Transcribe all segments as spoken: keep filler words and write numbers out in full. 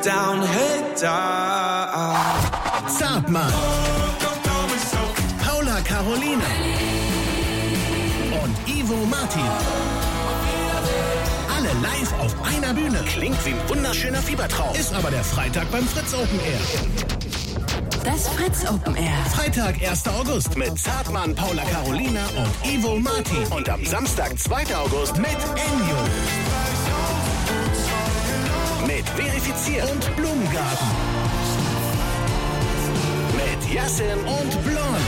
down, head down. Zartmann. Paula Carolina. Und Ivo Martin. Alle live auf einer Bühne. Klingt wie ein wunderschöner Fiebertraum. Ist aber der Freitag beim Fritz Open Air. Das Fritz Open Air. Freitag, erster August mit Zartmann, Paula Carolina und Ivo Martin. Und am Samstag, zweiter August mit Ennio. Mit Verifiziert und Blumengarten. Mit Yassin und Blond.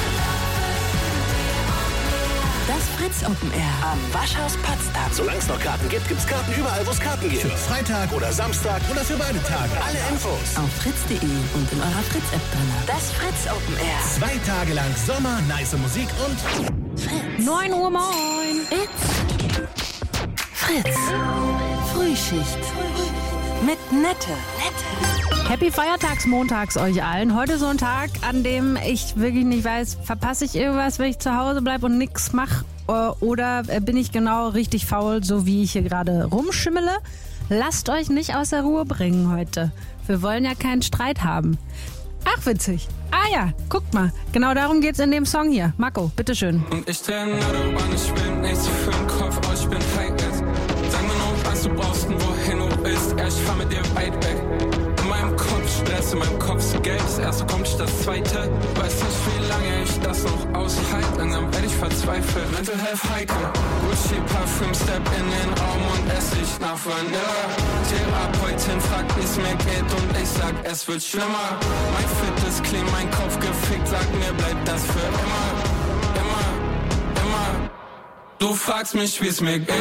Das Fritz Open Air am Waschhaus Potsdam. Solange es noch Karten gibt, gibt's Karten überall, wo es Karten gibt. Für Freitag oder Samstag oder für beide Tage. Alle Infos auf fritz punkt de und in eurer Fritz-App drin. Das Fritz Open Air. Zwei Tage lang Sommer, nice Musik und Fritz. neun Uhr moin. It's Fritz. Frühschicht. Mit Nette. Nette. Happy Feiertagsmontags euch allen. Heute so ein Tag, an dem ich wirklich nicht weiß, verpasse ich irgendwas, wenn ich zu Hause bleibe und nichts mache? Oder bin ich genau richtig faul, so wie ich hier gerade rumschimmele? Lasst euch nicht aus der Ruhe bringen heute. Wir wollen ja keinen Streit haben. Ach, witzig. Ah ja, guckt mal. Genau darum geht's in dem Song hier. Marco, bitteschön. Und ich trenne Autobahn, ich bin nichts für den Kopf, aber ich bin heiß. Sag mir nur, was du brauchst und wohin du bist. Ja, ich fahr mit dir weit weg. In meinem Kopf Stress, in meinem Kopf so Geld. Das erste kommt nicht das zweite. Weiß nicht, wie lange ich das noch aushalte. Und dann werde ich verzweifelt. Mental Health Heike. Gucci Parfüm, Step in den Raum und ess ich nach Vanilla. Therapeutin fragt, wie's mir geht und ich sag, es wird schlimmer. Mein Fit ist clean, mein Kopf gefickt. Sag mir, bleibt das für immer. Immer, immer. Du fragst mich, wie's mir geht.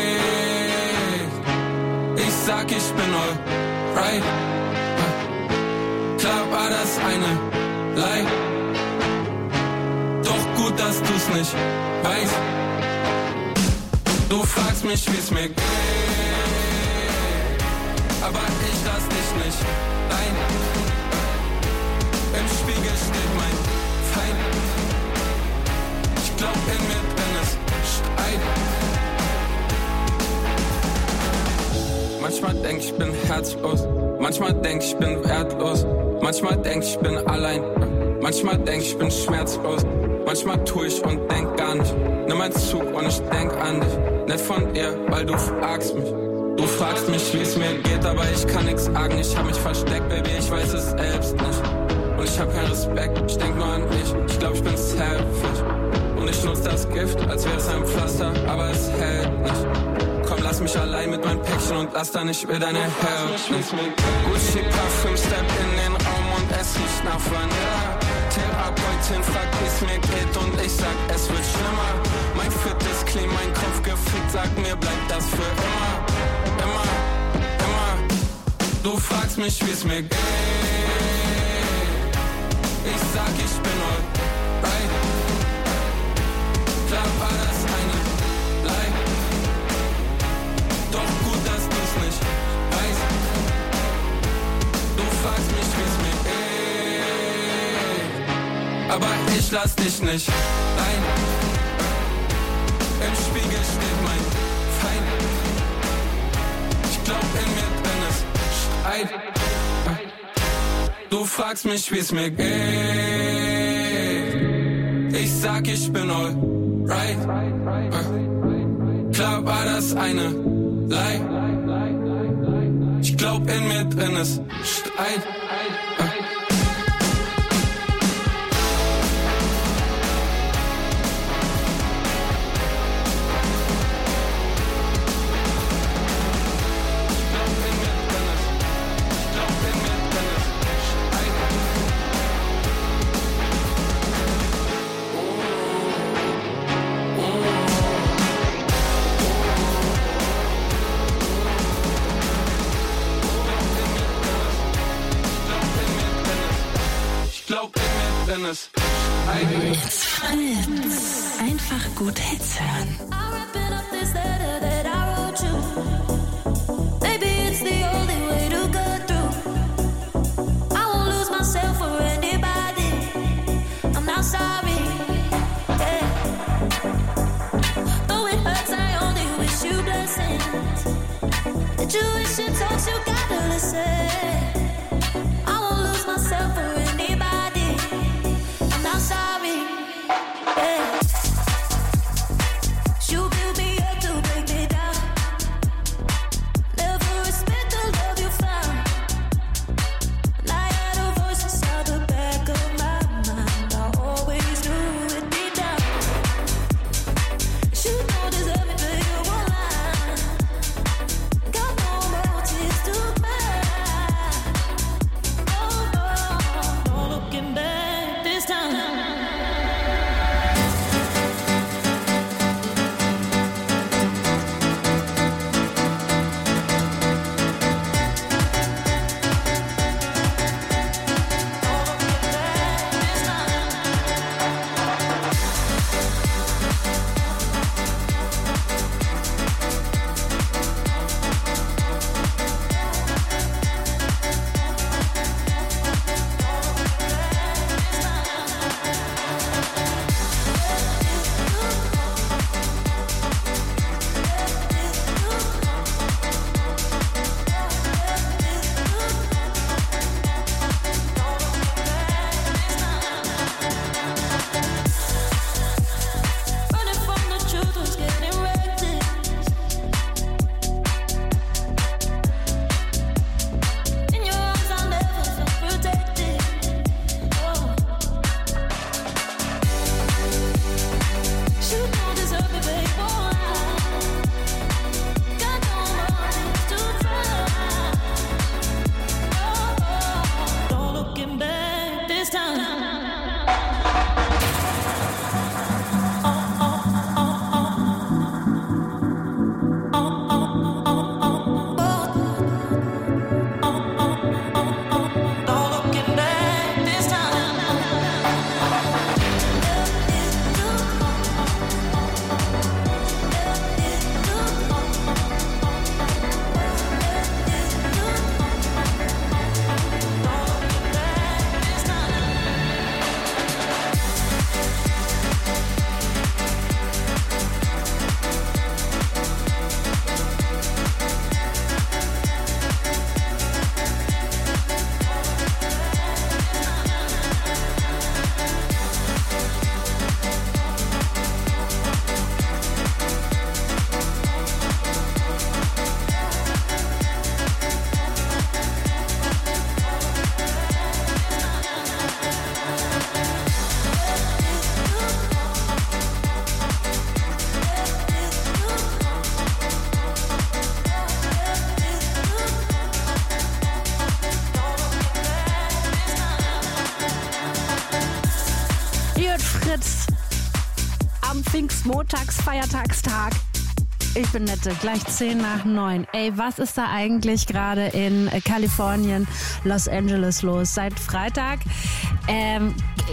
Ich sag, ich bin alright. Klar war das eine Lie. Doch gut, dass du's nicht weißt. Du fragst mich, wie's mir geht. Aber ich lass dich nicht rein. Im Spiegel steht mein Feind. Ich glaub, in mir drin ist Streit. Manchmal denk ich bin herzlos, manchmal denk ich bin wertlos, manchmal denk ich bin allein, manchmal denk ich bin schmerzlos, manchmal tu ich und denk gar nicht. Nimm einen Zug und ich denk an dich, nicht von dir, weil du fragst mich. Du fragst mich, wie es mir geht, aber ich kann nix sagen. Ich hab mich versteckt, Baby, ich weiß es selbst nicht. Und ich hab keinen Respekt, ich denk nur an dich. Ich glaub, ich bin selfish. Und ich nutz das Gift, als wäre es ein Pflaster, aber es hält nicht. Komm, lass mich allein mit meinem Päckchen und lass dann nicht mehr deine Help. Gucci Parfüm, Step in den Raum und ess nicht nach Vanilla. Therapeutin fragt, wie's mir geht und ich sag, es wird schlimmer. Mein Fit ist clean, mein Kopf gefickt, sag mir, bleibt das für immer. Immer, immer. Du fragst mich, wie's mir geht. Ich sag, ich bin alright. Klar war das eine Lie. Doch gut, dass du's nicht weißt. Du fragst mich, wie's mir geht. Aber ich lass dich nicht rein. Im Spiegel steht mein Feind. Ich glaub, in mir drin ist Streit. Du fragst mich, wie's mir geht. Ich sag, ich bin alright. Klar war das eine Lie. Ich glaub, in mir drin ist Streit. It's Fritz. Einfach gut Hits hören. Jewish talks, you gotta listen. Fritz. Am Pfingstmontags-Feiertagstag. Ich bin Nette, gleich zehn nach neun. Ey, was ist da eigentlich gerade in Kalifornien, Los Angeles los? Seit Freitag ähm,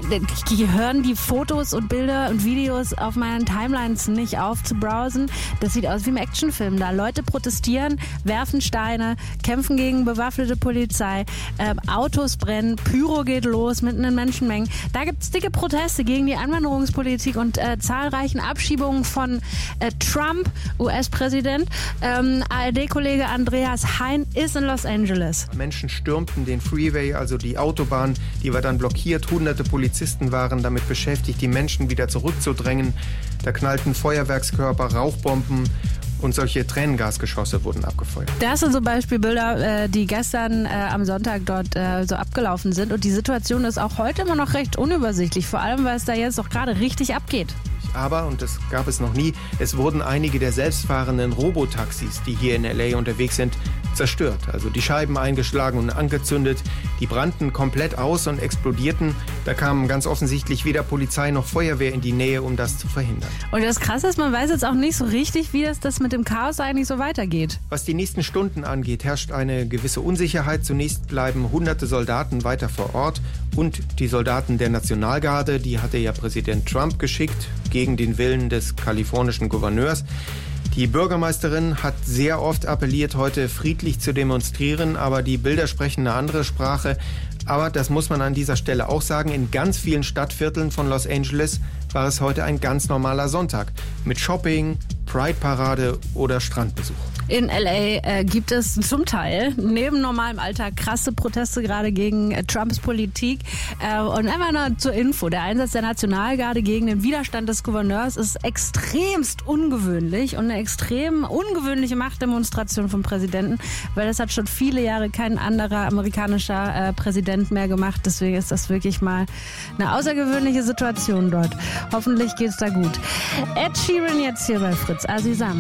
hören die Fotos und Bilder und Videos auf meinen Timelines nicht auf zu browsen. Das sieht aus wie im Actionfilm. Da Leute protestieren, werfen Steine, kämpfen gegen bewaffnete Polizei, äh, Autos brennen, Pyro geht los mitten in Menschenmengen. Da gibt es dicke Proteste gegen die Einwanderungspolitik und äh, zahlreichen Abschiebungen von äh, Trump, U S-Präsident. Ähm, A R D-Kollege Andreas Hein ist in Los Angeles. Menschen stürmten den Freeway, also die Autobahn, die war dann blockiert. Hunderte Polizisten waren damit beschäftigt, die Menschen wieder zurückzudrängen. Da knallten Feuerwerkskörper, Rauchbomben und solche Tränengasgeschosse wurden abgefeuert. Das sind so Beispielbilder, äh, die gestern äh, am Sonntag dort äh, so abgelaufen sind. Und die Situation ist auch heute immer noch recht unübersichtlich, vor allem, weil es da jetzt doch gerade richtig abgeht. Aber, und das gab es noch nie, es wurden einige der selbstfahrenden Robotaxis, die hier in L A unterwegs sind, zerstört. Also die Scheiben eingeschlagen und angezündet. Die brannten komplett aus und explodierten. Da kamen ganz offensichtlich weder Polizei noch Feuerwehr in die Nähe, um das zu verhindern. Und das Krasse ist, man weiß jetzt auch nicht so richtig, wie das, das mit dem Chaos eigentlich so weitergeht. Was die nächsten Stunden angeht, herrscht eine gewisse Unsicherheit. Zunächst bleiben hunderte Soldaten weiter vor Ort. Und die Soldaten der Nationalgarde, die hatte ja Präsident Trump geschickt, gegen den Willen des kalifornischen Gouverneurs. Die Bürgermeisterin hat sehr oft appelliert, heute friedlich zu demonstrieren, aber die Bilder sprechen eine andere Sprache. Aber das muss man an dieser Stelle auch sagen, in ganz vielen Stadtvierteln von Los Angeles war es heute ein ganz normaler Sonntag mit Shopping, Pride-Parade oder Strandbesuch. In L A äh, gibt es zum Teil neben normalem Alltag krasse Proteste gerade gegen äh, Trumps Politik. Äh, und einfach nur zur Info, der Einsatz der Nationalgarde gegen den Widerstand des Gouverneurs ist extremst ungewöhnlich und eine extrem ungewöhnliche Machtdemonstration vom Präsidenten, weil das hat schon viele Jahre kein anderer amerikanischer äh, Präsident mehr gemacht. Deswegen ist das wirklich mal eine außergewöhnliche Situation dort. Hoffentlich geht's da gut. Ed Sheeran jetzt hier bei Fritz. Azizam.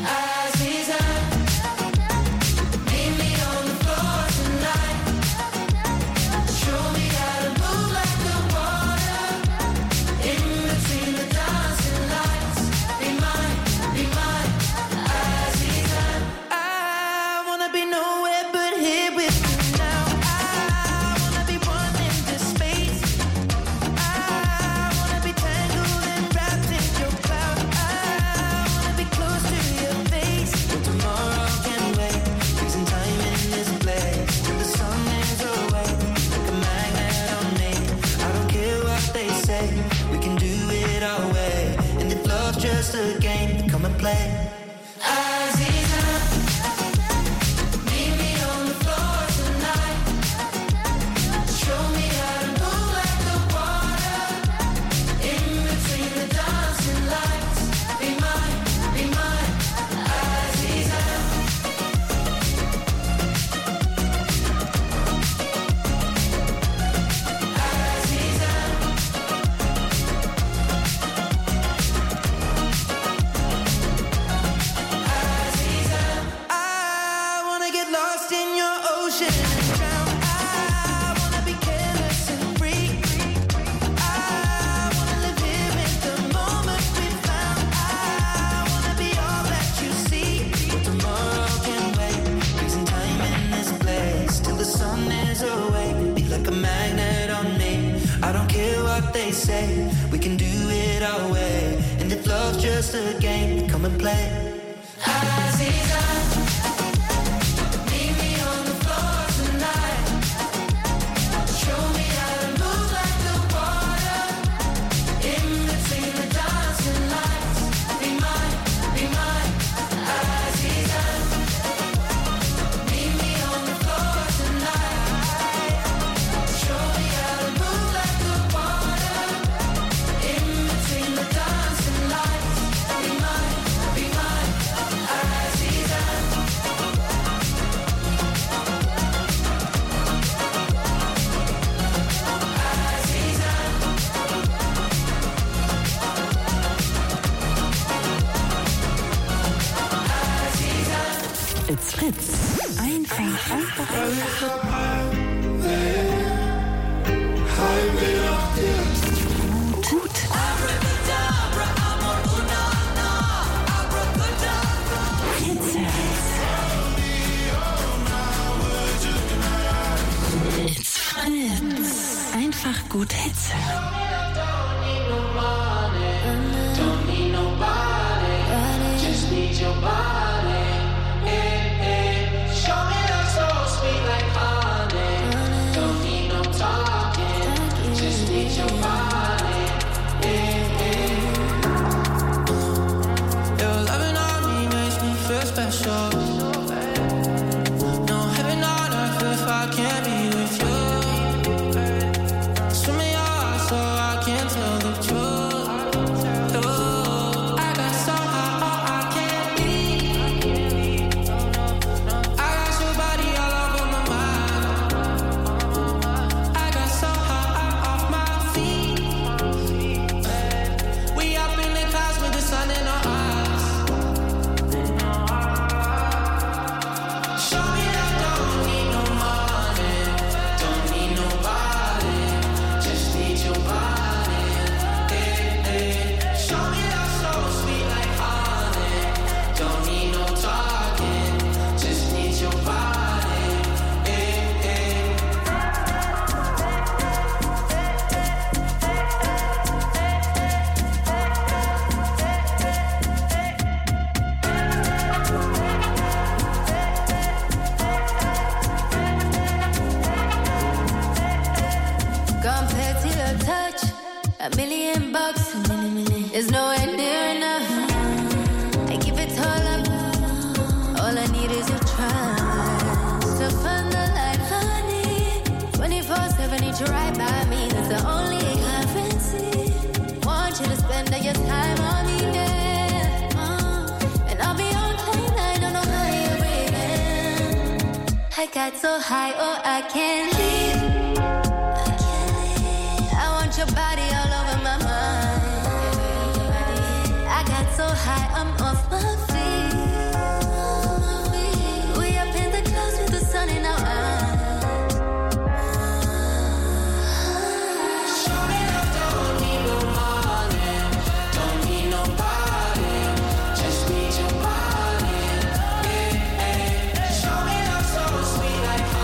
Just a game, come and play. They say we can do it our way, and if love's just a game, come and play. It's Fritz. Einfach, einfach, einfach. Gute einfach gut Hits hören. Got so high, oh, I can't leave. I can't leave. I want your body all over my mind. I got so high, I'm off my feet. We up in the clouds with the sun in our eyes. Show me love, don't need no money, don't need nobody, just need your body. Yeah, yeah. Show me love so sweet.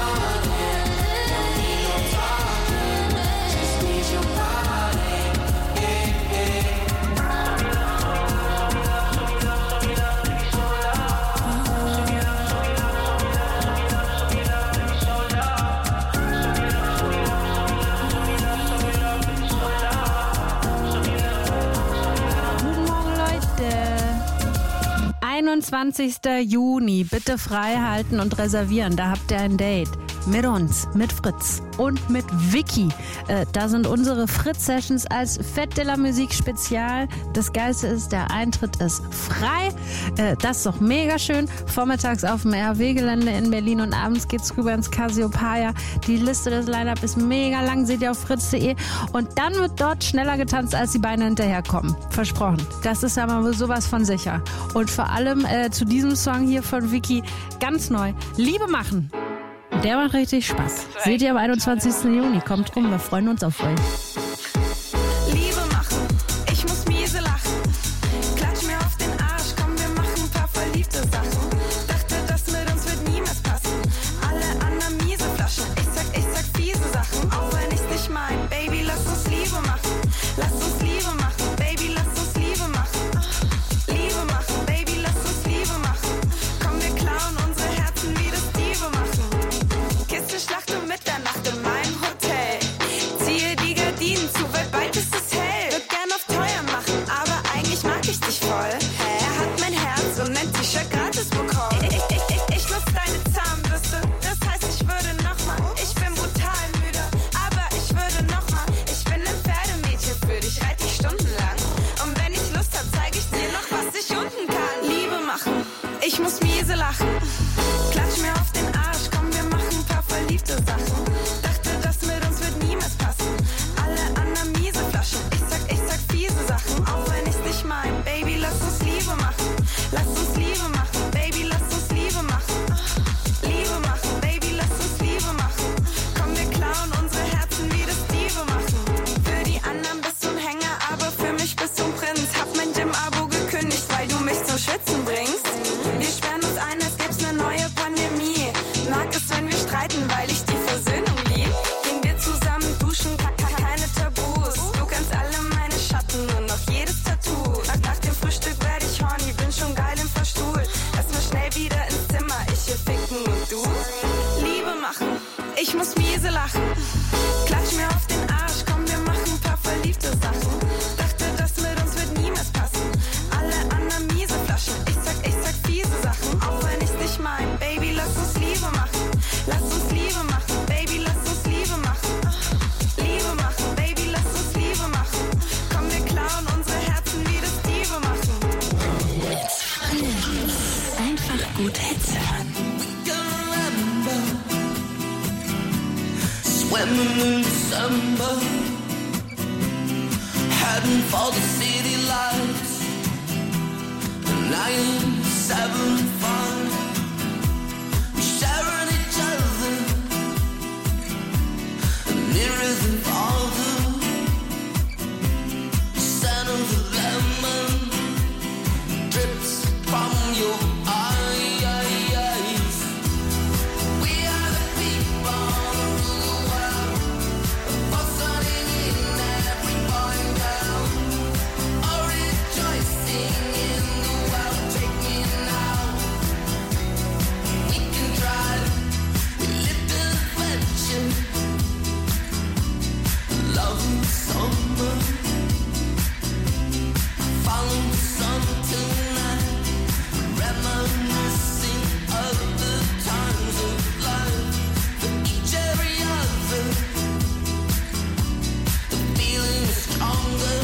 einundzwanzigster Juni, bitte frei halten und reservieren. Da habt ihr ein Date. Mit uns, mit Fritz und mit Vicky. Äh, da sind unsere Fritz-Sessions als Fête de la Musique Spezial. Das Geilste ist, der Eintritt ist frei. Äh, das ist doch mega schön. Vormittags auf dem R W-Gelände in Berlin und abends geht's rüber ins Cassiopeia. Die Liste des Line-Up ist mega lang, seht ihr auf fritz punkt de. Und dann wird dort schneller getanzt, als die Beine hinterherkommen. Versprochen. Das ist ja mal sowas von sicher. Und vor allem äh, zu diesem Song hier von Vicky ganz neu. Liebe machen. Der macht richtig Spaß. Seht ihr am einundzwanzigsten Juni. Kommt rum, wir freuen uns auf euch. Liebe machen, ich muss miese lachen. Klatsch mir auf den Arsch, komm, wir machen ein paar verliebte Sachen. Dachte, das mit uns wird niemals passen. Alle anderen miese Flaschen. Ich sag, ich sag fiese Sachen, auch wenn ich's nicht mein. Baby, lass uns Liebe machen. Lass uns Liebe machen. Baby, lass uns Liebe machen. Liebe machen, Baby, lass uns Liebe machen. Komm, wir klauen unsere Herzen wie das Diebe machen. Kissenschlacht um Mitternacht in meinem Hotel. Ziehe die Gardinen ich muss miese lachen. Klatsch mir auf den Arsch, komm, wir machen ein paar verliebte Sachen. Dachte, das mit uns wird niemals passen. Alle anderen miese Flaschen, ich sag, ich sag fiese Sachen. Auch wenn ich's nicht mein, Baby, lass uns Liebe machen. Lass uns Liebe machen, Baby, lass uns Liebe machen. Liebe machen, Baby, lass uns Liebe machen. Komm, wir klauen unsere Herzen wie das Diebe machen. It's Fritz. Einfach gut Hits hören. Swimming in December, heading for the city lights, nine seven five. We sharing each other, nearer than farther. Scent of the lemon drips from your eyes. We are the people of the world, buzzing in every boy and girl, all rejoicing in the world. Take me now, we can drive a little adventure, loving summer, follow the sun tonight, reminiscing of the times of life, for each every other, the feeling is stronger,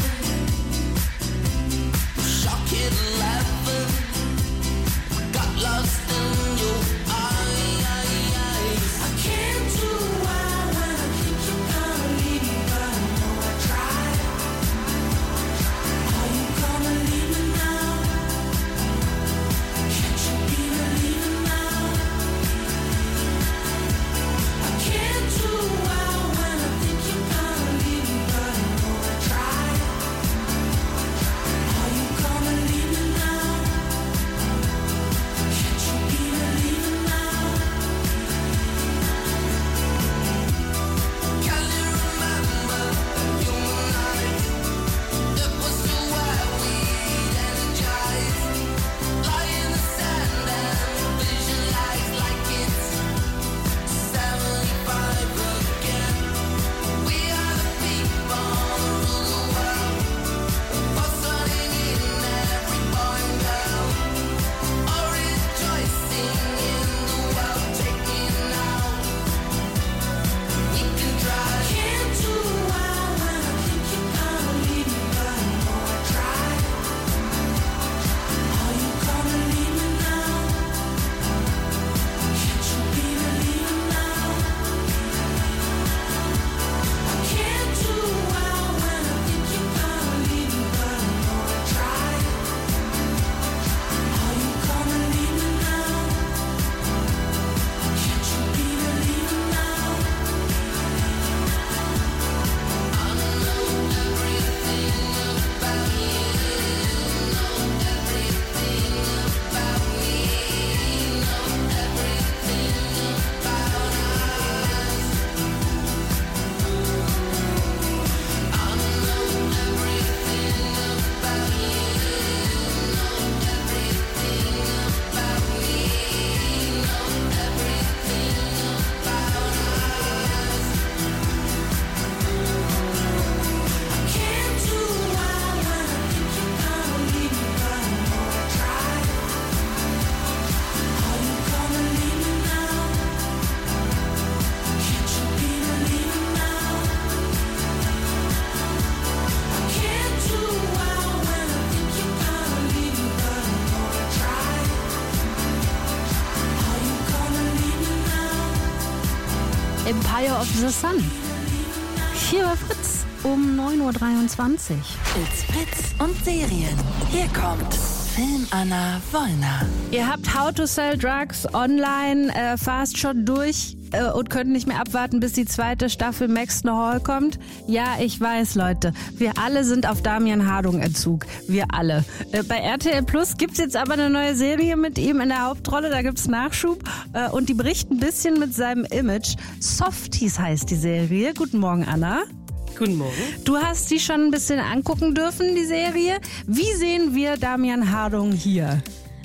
shock it laughing, got lost in your eyes. I can't do well when I think you're gonna leave me, but I know I tried. Are you gonna leave me now? Can't you be believing now? I can't do well when I think you're gonna leave me, but I know I tried. Are you gonna leave me now? Can't you be believing now? Can you remember human life? It was so wild, we'd energized. Lie in the sand and visualize like it's seventy-five again. We are the people who rule the world, buzzing in every boy and girl, all rejoicing in the world. Take me now, we can drive. Can't do well when I think you're gonna leave me, but I know I tried. Are you gonna leave me now? Can't you be believing now? I can't do well when I think you're gonna leave me, but I know I tried. Are you gonna leave me now? Can't you be believing now? I know everything about you, know everything about me, know everything about us. I know everything about you, know everything about me, know everything about us. I can't do well when I think you're gonna leave me, but I know I tried. Are you gonna leave me now? Can't you be believing now? I can't do well when I think you're gonna leave me, but I know I tried. Are you gonna leave me now? Empire of the Sun. Hier bei Fritz um neun Uhr dreiundzwanzig. It's Fritz und Serien. Hier kommt Film Anna Wollner. Ihr habt How to Sell Drugs online äh, fast schon durch äh, und könnt nicht mehr abwarten, bis die zweite Staffel Max No Hall kommt. Ja, ich weiß, Leute. Wir alle sind auf Damian Hardung-Entzug. Wir alle. Äh, bei R T L Plus gibt's jetzt aber eine neue Serie mit ihm in der Hauptrolle. Da gibt's Nachschub. Äh, und die bricht ein bisschen mit seinem Image. Softies heißt die Serie. Guten Morgen, Anna. Guten Morgen. Du hast die schon ein bisschen angucken dürfen, die Serie. Wie sehen wir Damian Hardung hier?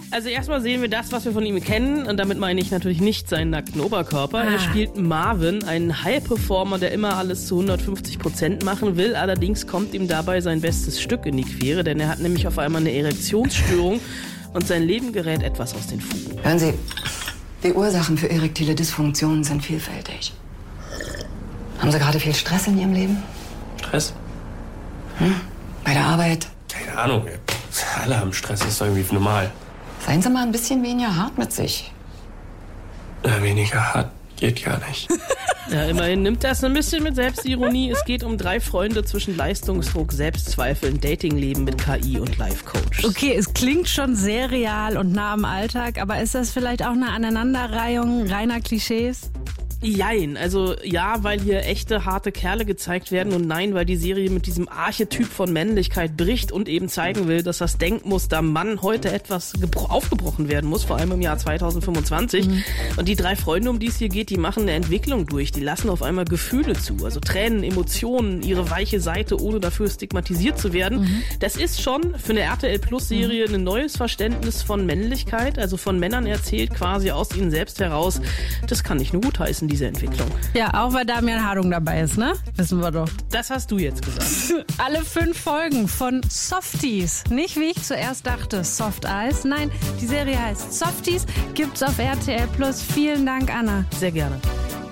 Also erstmal sehen wir das, was wir von ihm kennen. Und damit meine ich natürlich nicht seinen nackten Oberkörper. Ah. Er spielt Marvin, einen High-Performer, der immer alles zu hundertfünfzig Prozent machen will. Allerdings kommt ihm dabei sein bestes Stück in die Quere, denn er hat nämlich auf einmal eine Erektionsstörung und sein Leben gerät etwas aus den Fugen. Hören Sie, die Ursachen für erektile Dysfunktionen sind vielfältig. Haben Sie gerade viel Stress in Ihrem Leben? Stress? Hm? Bei der Arbeit? Keine Ahnung. Alle haben Stress, das ist doch irgendwie normal. Seien Sie mal ein bisschen weniger hart mit sich. Ja, weniger hart geht gar nicht. Ja, immerhin nimmt das ein bisschen mit Selbstironie. Es geht um drei Freunde zwischen Leistungsdruck, Selbstzweifeln, Datingleben mit K I und Life-Coach. Okay, es klingt schon sehr real und nah am Alltag, aber ist das vielleicht auch eine Aneinanderreihung reiner Klischees? Jein, also ja, weil hier echte, harte Kerle gezeigt werden und nein, weil die Serie mit diesem Archetyp von Männlichkeit bricht und eben zeigen will, dass das Denkmuster Mann heute etwas gebro- aufgebrochen werden muss, vor allem im Jahr zweitausendfünfundzwanzig. Mhm. Und die drei Freunde, um die es hier geht, die machen eine Entwicklung durch, die lassen auf einmal Gefühle zu, also Tränen, Emotionen, ihre weiche Seite, ohne dafür stigmatisiert zu werden. Mhm. Das ist schon für eine R T L Plus Serie ein neues Verständnis von Männlichkeit, also von Männern erzählt, quasi aus ihnen selbst heraus. Das kann nicht nur gut heißen, diese Entwicklung. Ja, auch weil Damian Hardung dabei ist, ne? Wissen wir doch. Das hast du jetzt gesagt. Alle fünf Folgen von Softies. Nicht wie ich zuerst dachte, Soft Eyes. Nein, die Serie heißt Softies, gibt's auf R T L Plus. Vielen Dank, Anna. Sehr gerne.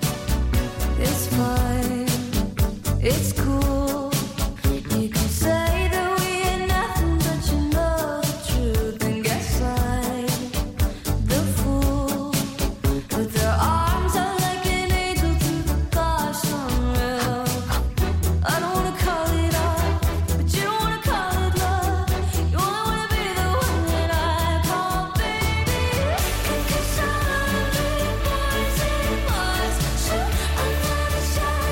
It's fine, it's cool. You can say that we ain't nothing, but you know the truth. And guess I'm the fool. But their arms are like an angel to the gods unreal. I don't wanna call it art, but you don't wanna call it love. You only wanna be the one that I call baby. Cause I'm the boys and boys. Sure, I'm not a shy.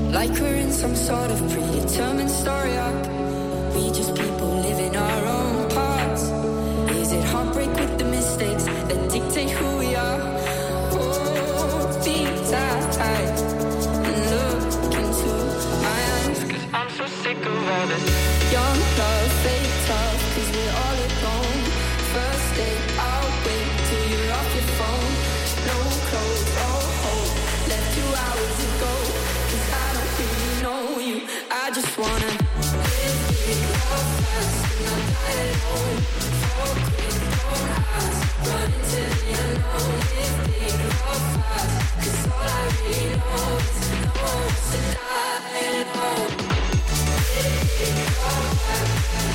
Like we're in some sort of predetermined story arc. We just people living our own parts. Is it heartbreak with the mistakes that dictate who we are? Hold these eyes and look into my eyes, 'cause I'm so sick of all this young love, fake tough, 'cause we're all alone. First day, I'll wait till you're off your phone. No clothes, oh hope, left two hours ago, 'cause I don't really know you. I just wanna live big, love fast, and not die alone. So quick, don't ask, run into the unknown. Live big, love fast, 'cause all I really know is no one wants to die alone. Live big, love fast.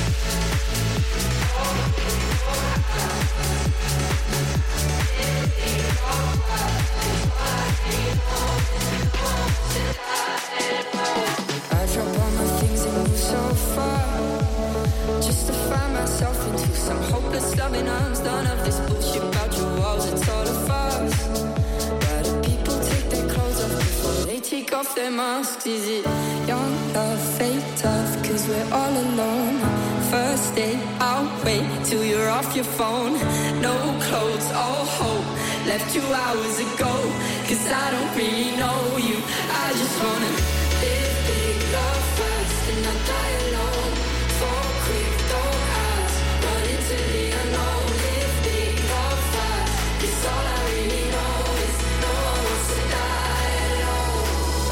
I drop all my things and move so far, just to find myself into some hopeless loving arms. None of this bullshit about your walls, it's all a farce. Why do people take their clothes off before they take off their masks? Is it young love, fake tough, 'cause we're all alone. First day, I'll wait till you're off your phone. No clothes, all hope, left two hours ago, 'cause I don't really know you. I just wanna live big, love fast, and not die alone. Fall quick, don't ask, run into the unknown. Live big, love fast, 'cause all I really know is no one wants to die alone.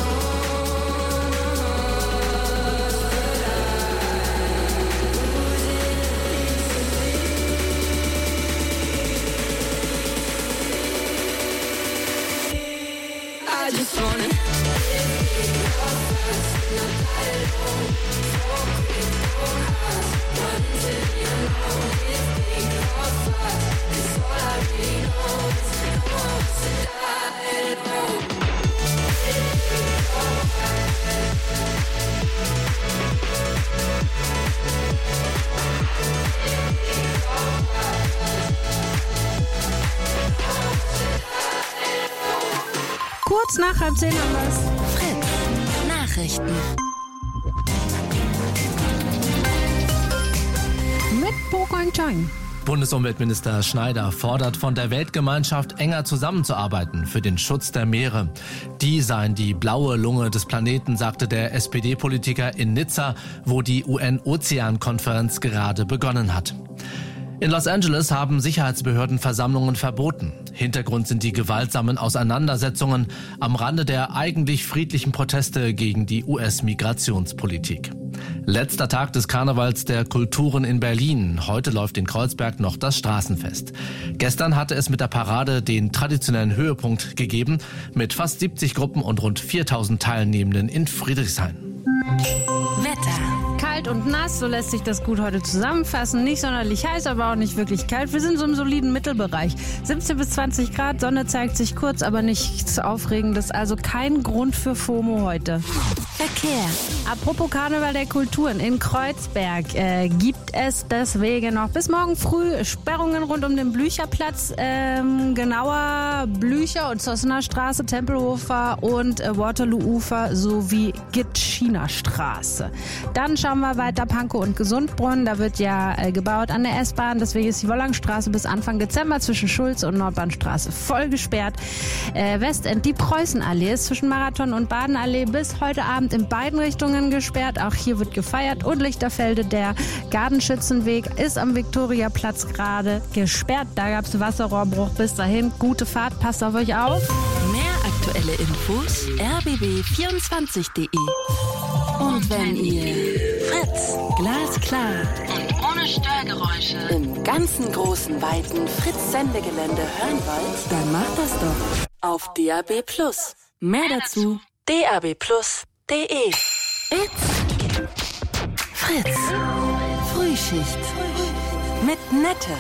I just wanna live big, love fast, not die alone. Fall quick, don't ask, run into the unknown. Live big, love fast, 'cause all I really know is no one wants to die alone. Live big, love Kurz nach halb zehn haben wir's. Fritz. Nachrichten. Mit Pokan Chang. Bundesumweltminister Schneider fordert von der Weltgemeinschaft, enger zusammenzuarbeiten für den Schutz der Meere. Die seien die blaue Lunge des Planeten, sagte der S P D-Politiker in Nizza, wo die U N-Ozean-Konferenz gerade begonnen hat. In Los Angeles haben Sicherheitsbehörden Versammlungen verboten. Hintergrund sind die gewaltsamen Auseinandersetzungen am Rande der eigentlich friedlichen Proteste gegen die U S-Migrationspolitik. Letzter Tag des Karnevals der Kulturen in Berlin. Heute läuft in Kreuzberg noch das Straßenfest. Gestern hatte es mit der Parade den traditionellen Höhepunkt gegeben, mit fast siebzig Gruppen und rund viertausend Teilnehmenden in Friedrichshain. Wetter. Kalt und nass, so lässt sich das gut heute zusammenfassen. Nicht sonderlich heiß, aber auch nicht wirklich kalt. Wir sind so im soliden Mittelbereich. siebzehn bis zwanzig Grad, Sonne zeigt sich kurz, aber nichts Aufregendes. Also kein Grund für FOMO heute. Verkehr. Apropos Karneval der Kulturen. In Kreuzberg äh, gibt es deswegen noch bis morgen früh Sperrungen rund um den Blücherplatz. Ähm, genauer Blücher- und Zossener Straße, Tempelhofer und äh, Waterloo-Ufer sowie Gitschiner-Straße. Dann schauen wir weiter Pankow und Gesundbrunnen. Da wird ja äh, gebaut an der S-Bahn. Deswegen ist die Wollangstraße bis Anfang Dezember zwischen Schulz und Nordbahnstraße voll gesperrt. Äh, Westend, die Preußenallee ist zwischen Marathon und Badenallee bis heute Abend in beiden Richtungen gesperrt. Auch hier wird gefeiert. Und Lichterfelde, der Gartenschützenweg, ist am Viktoriaplatz gerade gesperrt. Da gab es Wasserrohrbruch. Bis dahin, gute Fahrt. Passt auf euch auf. Mehr aktuelle Infos r b b vierundzwanzig punkt de. Und wenn ihr Fritz glasklar und ohne Störgeräusche im ganzen großen, weiten Fritz-Sendegelände hören wollt, dann macht das doch auf D A B plus. Mehr dazu d a b plus punkt de. It's Fritz. Frühschicht. Mit Nette.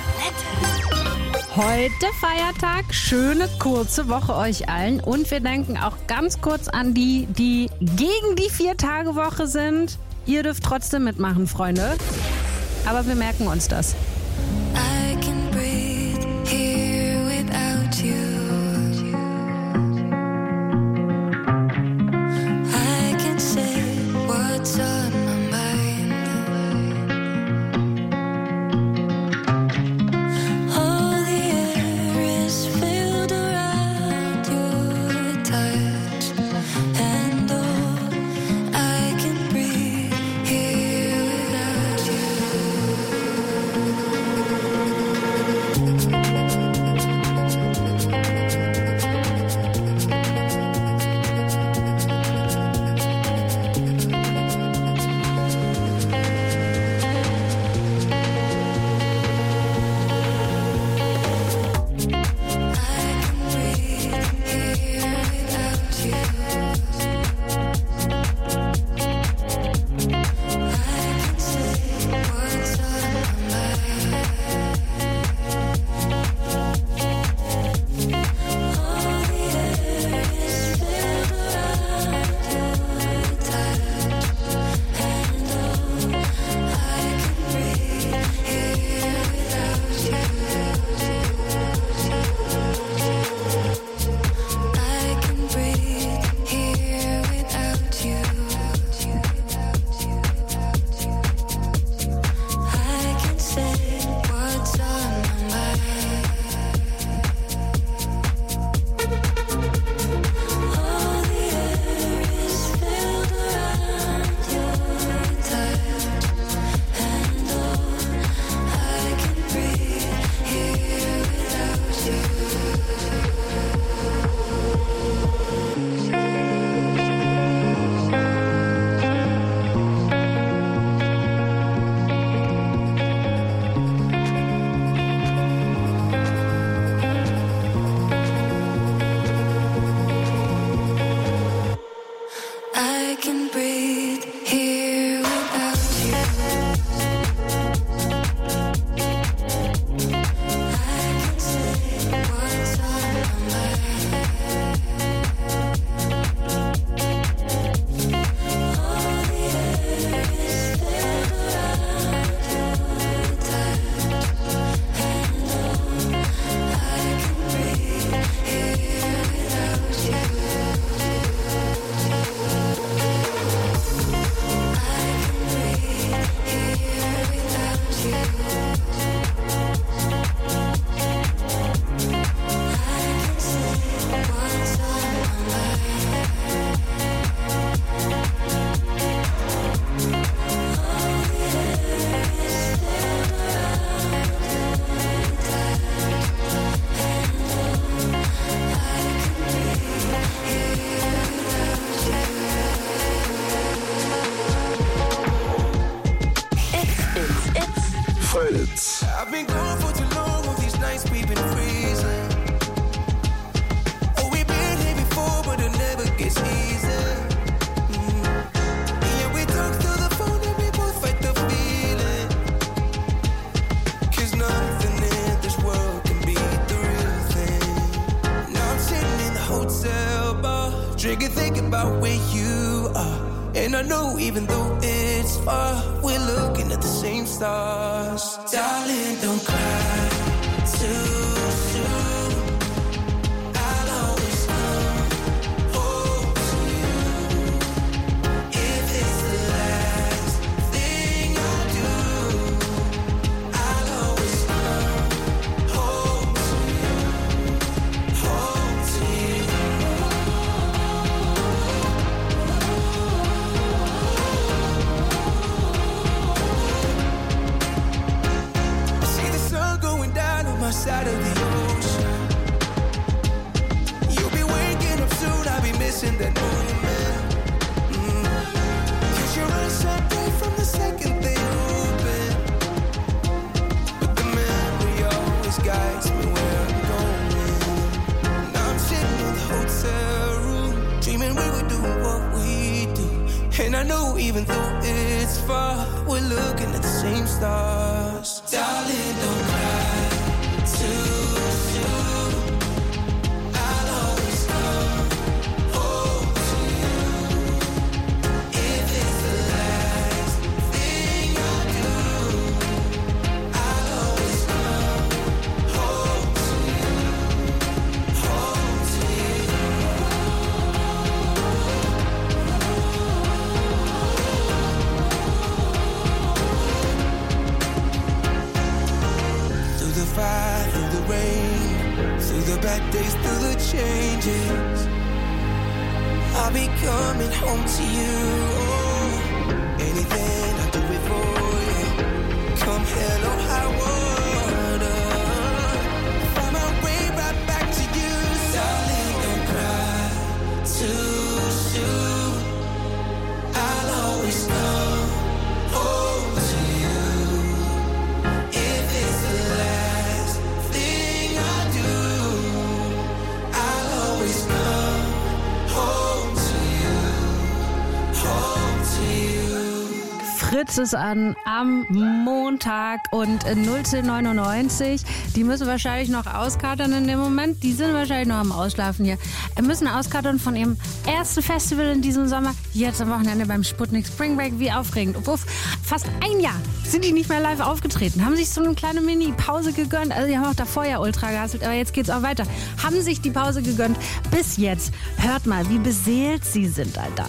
Heute Feiertag, schöne kurze Woche euch allen und wir denken auch ganz kurz an die, die gegen die Vier-Tage-Woche sind. Ihr dürft trotzdem mitmachen, Freunde, aber wir merken uns das. I can breathe here without you. I can nights we've been freezing. Oh, we've been here before, but it never gets easier. Mm. Yeah, we talk through the phone and we both fight the feeling. Cause nothing in this world can beat the real thing. Now I'm sitting in the hotel bar, drinking, thinking about where you are. And I know even though it's far, we're looking at the same stars. Darling, don't cry too soon. I'll always come home to you. If it's the last thing I do, I'll always come home to you, home to you. Side of the ocean, you'll be waking up soon. I'll be missing that moment. Mm. Cause you're upside down from the second they open. But the memory always guides me where I'm going. Now I'm sitting in the hotel room, dreaming we were doing what we do. And I know even though it's far, we're looking at the same stars. Darling, don't cry too soon. I'll always come home to you. If it's the last thing I do, I'll always come home to you, home to you. Through the fire, through the rain, through the bad days, through the changes, I'll be coming home to you. Oh, anything I do it for you. Come hell or high water, find my way right back to you. Darling, don't cry too soon. I'll always come home to you. If it's the last thing I do, I'll always come home to you, home to you. Fritz ist an am Montag und null zehn neunundneunzig. Die müssen wahrscheinlich noch auskatern in dem Moment. Die sind wahrscheinlich noch am Ausschlafen hier. Wir müssen auskatern von ihrem ersten Festival in diesem Sommer. Jetzt am Wochenende beim Sputnik Spring Break. Wie aufregend. Obwohl, fast ein Jahr sind die nicht mehr live aufgetreten. Haben sich so eine kleine Mini-Pause gegönnt. Also die haben auch davor ja ultra gehasselt, aber jetzt geht's auch weiter. Haben sich die Pause gegönnt. Bis jetzt. Hört mal, wie beseelt sie sind, Alter.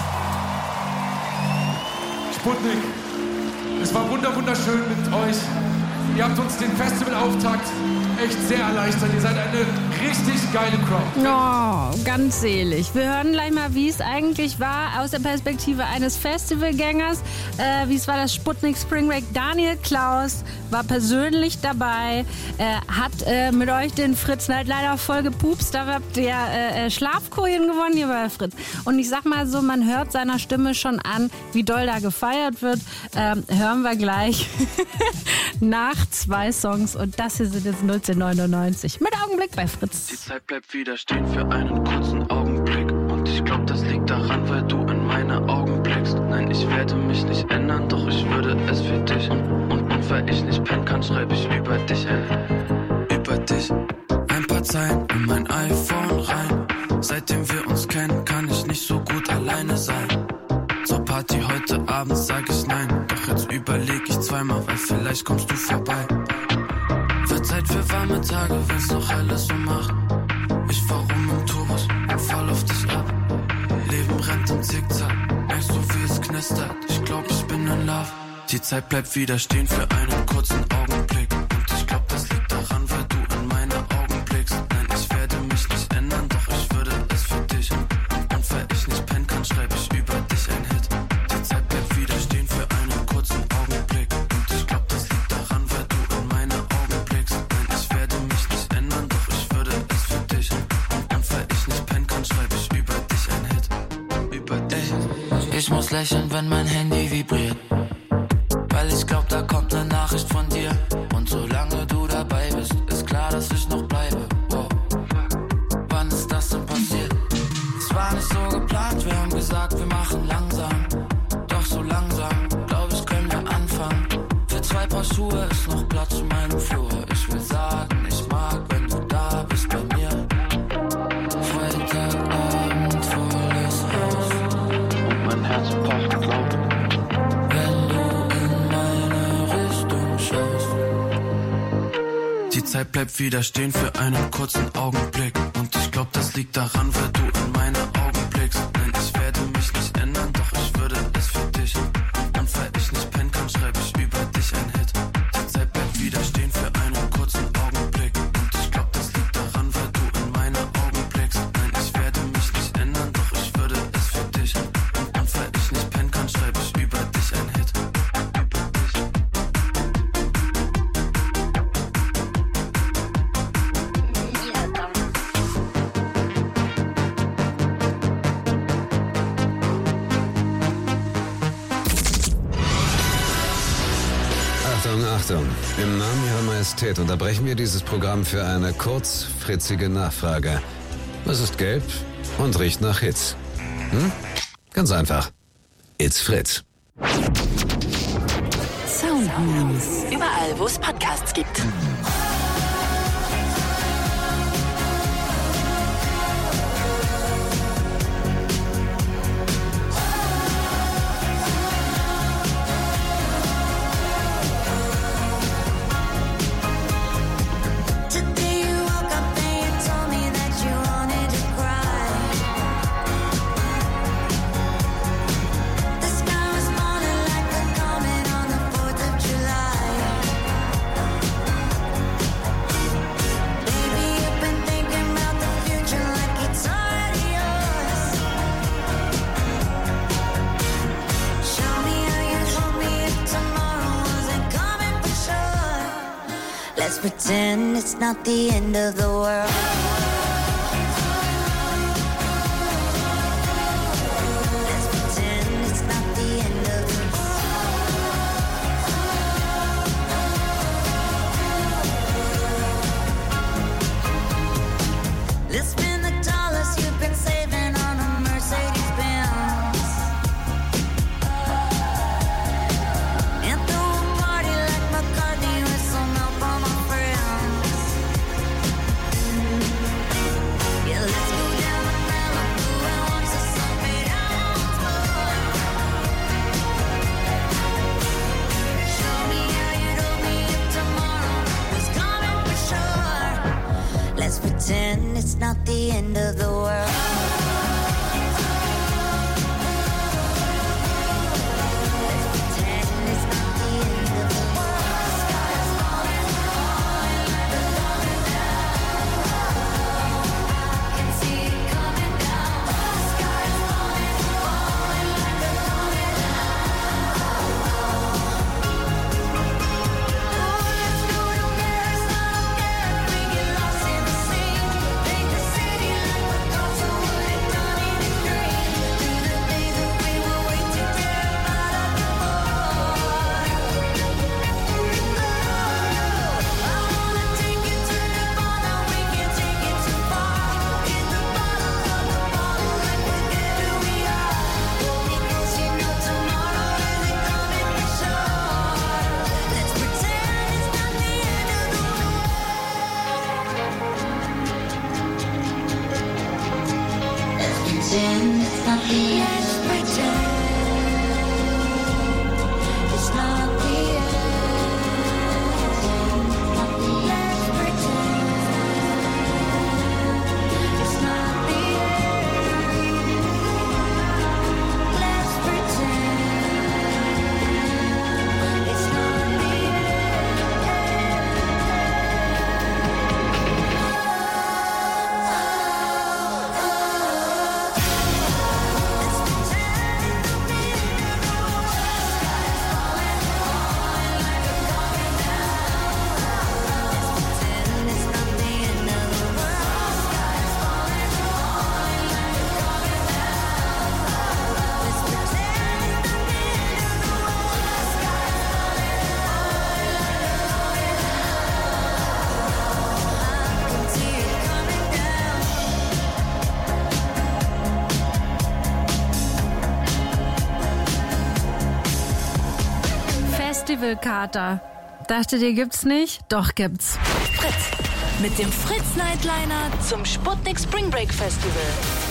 Sputnik, es war wunder wunderschön mit euch. Ihr habt uns den Festivalauftakt echt sehr erleichtert. Ihr seid eine richtig geile Crowd. Oh, ganz selig. Wir hören gleich mal, wie es eigentlich war aus der Perspektive eines Festivalgängers. Äh, wie es war das Sputnik Spring Break. Daniel Klaus war persönlich dabei, äh, hat äh, mit euch den Fritz Night leider voll gepupst. Da habt ihr äh, Schlafkojen gewonnen hier bei Fritz. Und ich sag mal so, man hört seiner Stimme schon an, wie doll da gefeiert wird. Ähm, hören wir gleich nach zwei Songs. Und das hier sind jetzt null zehn neunundneunzig. Mit Augenblick bei Fritz. Die Zeit bleibt wieder stehen für einen kurzen Augenblick. Und ich glaub, das liegt daran, weil du in meine Augen blickst. Nein, ich werde mich nicht ändern, doch ich würde es für dich. Und, und, und weil ich nicht pennen kann, schreibe ich über dich ein. Über dich. Ein paar Zeilen in mein iPhone rein. Seitdem wir uns kennen, kann ich nicht so gut alleine sein. Zur Party heute Abend sag ich nein. Doch jetzt überleg ich zweimal, weil vielleicht kommst du vorbei. Wird Zeit für warme Tage, wenn's noch hell ist und macht. Ich fahr rum im Tourbus und fall auf dich ab. Leben rennt im Zickzack, merkst du wie es knistert. Ich glaub ich bin in Love. Die Zeit bleibt wieder stehen für einen kurzen Augenblick. Und ich glaub das liegt daran, weil du in meine Augen blickst. Nein, ich werde mich nicht ändern, doch ich würde es für dich. Und weil ich nicht pennen kann, schreib ich über dich ein Hit. Die Zeit bleibt wieder stehen für einen kurzen Augenblick. Und ich glaub das liegt daran, weil du in meine Augen blickst. Nein, ich werde mich nicht ändern, doch ich würde es für dich. Und weil ich nicht pennen kann, schreib ich über dich ein Hit. Über dich. Ich muss lächeln, wenn mein Handy vibriert. Weil ich glaub, da kommt ne Nachricht von dir. Und solange du dabei bist, ist klar, Die Zeit bleibt wieder stehen für einen kurzen Augenblick. Und ich glaub, das liegt daran, weil du in meine Augen blickst. Nein, ich werde mich nicht ändern, doch ich würde es für dich. Und weil ich nicht pennen kann, schreib ich über dich ein Hit. Die Zeit bleibt wieder stehen für einen kurzen Augenblick. Und ich glaub, das liegt daran, weil du in meine Augen blickst. Nein, ich werde mich nicht ändern, doch ich würde es für dich. Und weil ich nicht pennen kann, schreib ich über dich ein Hit. Achtung, Achtung. Im Namen Ihrer Majestät unterbrechen wir dieses Programm für eine kurzfritzige Nachfrage. Es ist gelb und riecht nach Hits. Hm? Ganz einfach. It's Fritz. Soundnews. Überall, wo es Podcasts gibt. Today you woke up and you told me that you wanted to cry. The sky was falling like a comet on the fourth of July. Baby, you've been thinking about the future like it's already yours. Show me how you hold me if tomorrow wasn't coming for sure. Let's pretend it's not the end of the world. Let's pretend it's not the end of the world. Let's spend the dollars you've been saving on a Mercedes Benz. And throw a party like McCartney with some help from my friends. Yeah, let's go down to Malibu and watch the sun fade out once more. Show me how you'd hold me if tomorrow was coming for sure. Let's pretend it's not the end of the world. Pretend it's not the end. Let's pretend it's not the end. Let's pretend it's not the end. Let's pretend it's not the Festivalkater. Dachtet ihr, gibt's nicht? Doch, gibt's. Fritz. Mit dem Fritz Nightliner zum Sputnik Spring Break Festival. Acht